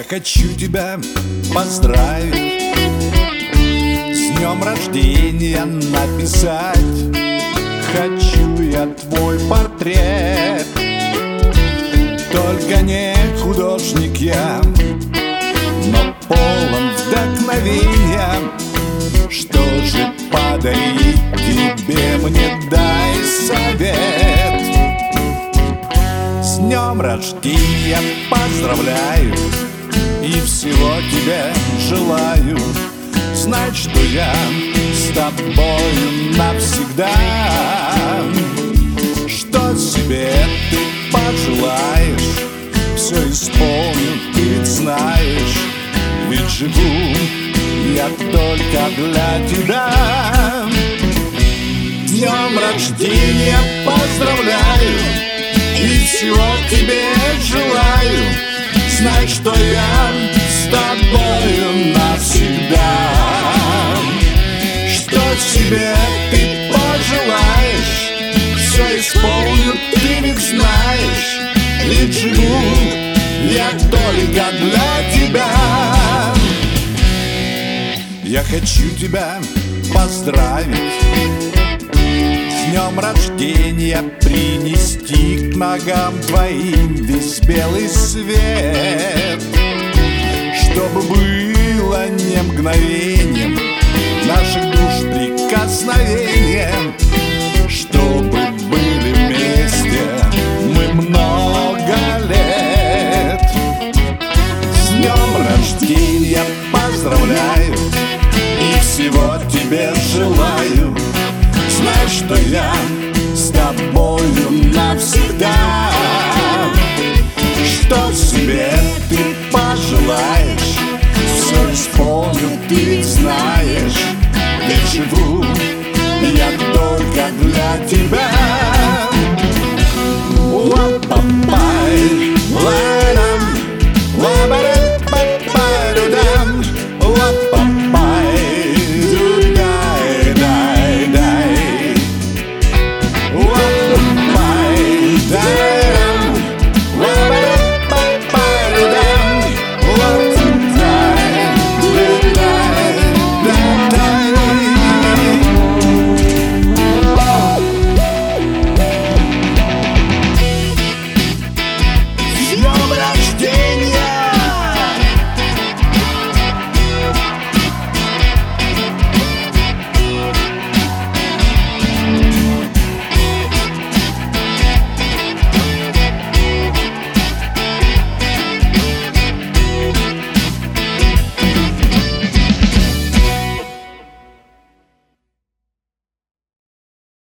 хочу тебя поздравить, с днем рождения написать. Хочу я твой портрет, только не художник я, но полон вдохновения. Что же подарить тебе, мне дай совет. С днем рождения поздравляю и всего тебе желаю. Знать, что я с тобою навсегда. Что себе ты пожелаешь, все исполню, ты ведь знаешь. Ведь живу я только для тебя. Днем рождения поздравляю и всего тебе желаю. Знай, что я с тобою навсегда. Что себе ты пожелаешь, все исполню, ты ведь знаешь. Ведь живу я только для тебя. Я хочу тебя поздравить, с днем рождения принести к ногам твоим весь белый свет. Чтобы было не мгновением наших душ прикосновением, чтобы были вместе мы много лет. С днем рождения поздравляю и всего тебе желаю. Знай, что я с тобою навсегда. Что себе ты пожелаешь, все исполню, ты ведь знаешь.